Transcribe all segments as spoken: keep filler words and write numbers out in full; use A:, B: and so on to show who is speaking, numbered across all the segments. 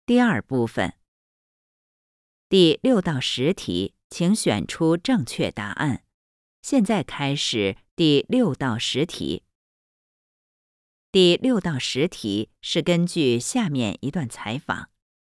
A: 第二部分。第六到十题，请选出正确答案。现在开始第六到十题。第六到十题是根据下面一段采访。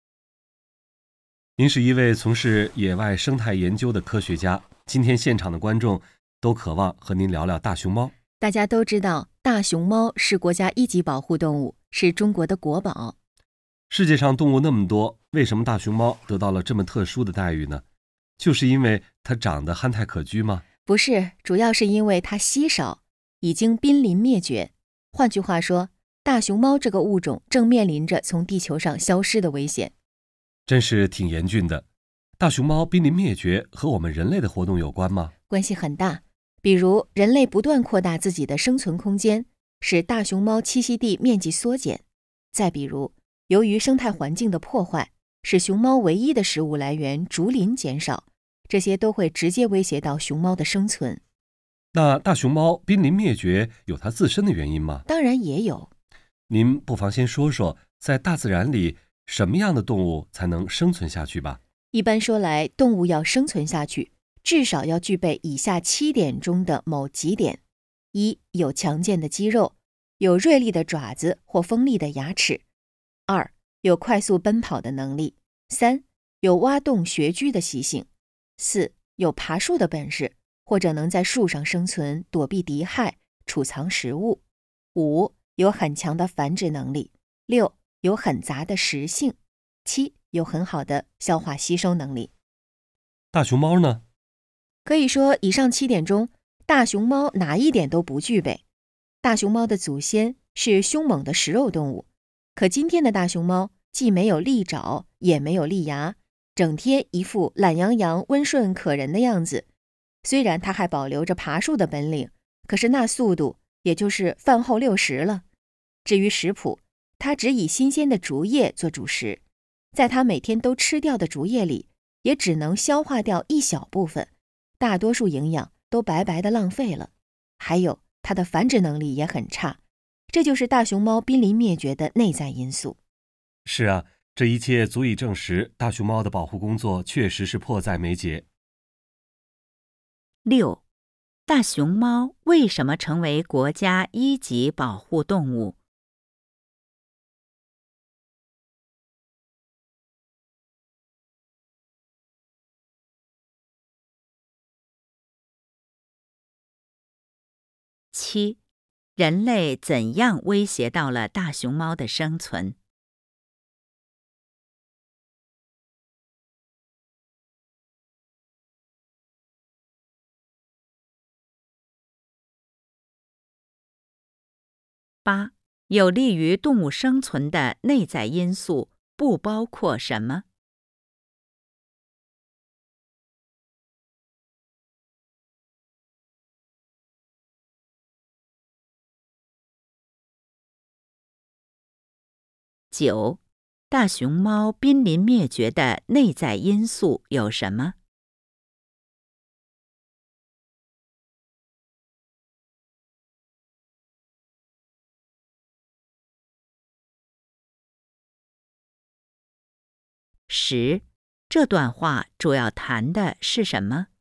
B: 您是一位从事野外生态研究的科学家，今天现场的观众都渴望和您聊聊大熊猫。
C: 大家都知道，大熊猫是国家一级保护动物，是中国的国宝。
B: 世界上动物那么多，为什么大熊猫得到了这么特殊的待遇呢？就是因为它长得憨态可掬吗？
C: 不是，主要是因为它稀少，已经濒临灭绝。换句话说，大熊猫这个物种正面临着从地球上消失的危险。
B: 真是挺严峻的。大熊猫濒临灭绝和我们人类的活动有关吗？
C: 关系很大。比如，人类不断扩大自己的生存空间，使大熊猫栖息地面积缩减。再比如，由于生态环境的破坏，使熊猫唯一的食物来源竹林减少，这些都会直接威胁到熊猫的生存。
B: 那大熊猫濒临灭绝有它自身的原因吗？
C: 当然也有。
B: 您不妨先说说，在大自然里，什么样的动物才能生存下去吧？
C: 一般说来，动物要生存下去，至少要具备以下七点中的某几点：一、有强健的肌肉，有锐利的爪子或锋利的牙齿；二、有快速奔跑的能力；三、有挖洞穴居的习性；四、有爬树的本事，或者能在树上生存，躲避敌害，储藏食物；五、有很强的繁殖能力；六、有很杂的食性；七、有很好的消化吸收能力。
B: 大熊猫呢？
C: 可以说，以上七点中，大熊猫哪一点都不具备。大熊猫的祖先是凶猛的食肉动物，可今天的大熊猫既没有利爪，也没有利牙，整天一副懒洋洋、温顺可人的样子。虽然它还保留着爬树的本领，可是那速度也就是饭后六十了。至于食谱，它只以新鲜的竹叶做主食，在它每天都吃掉的竹叶里，也只能消化掉一小部分，大多数营养都白白的浪费了。还有，它的繁殖能力也很差，这就是大熊猫濒临灭绝的内在因素。
B: 是啊，这一切足以证实大熊猫的保护工作确实是迫在眉睫。
A: 六、大熊猫为什么成为国家一级保护动物？七、人类怎样威胁到了大熊猫的生存？八、有利于动物生存的内在因素不包括什么？九、大熊猫濒临灭绝的内在因素有什么？十、这段话主要谈的是什么？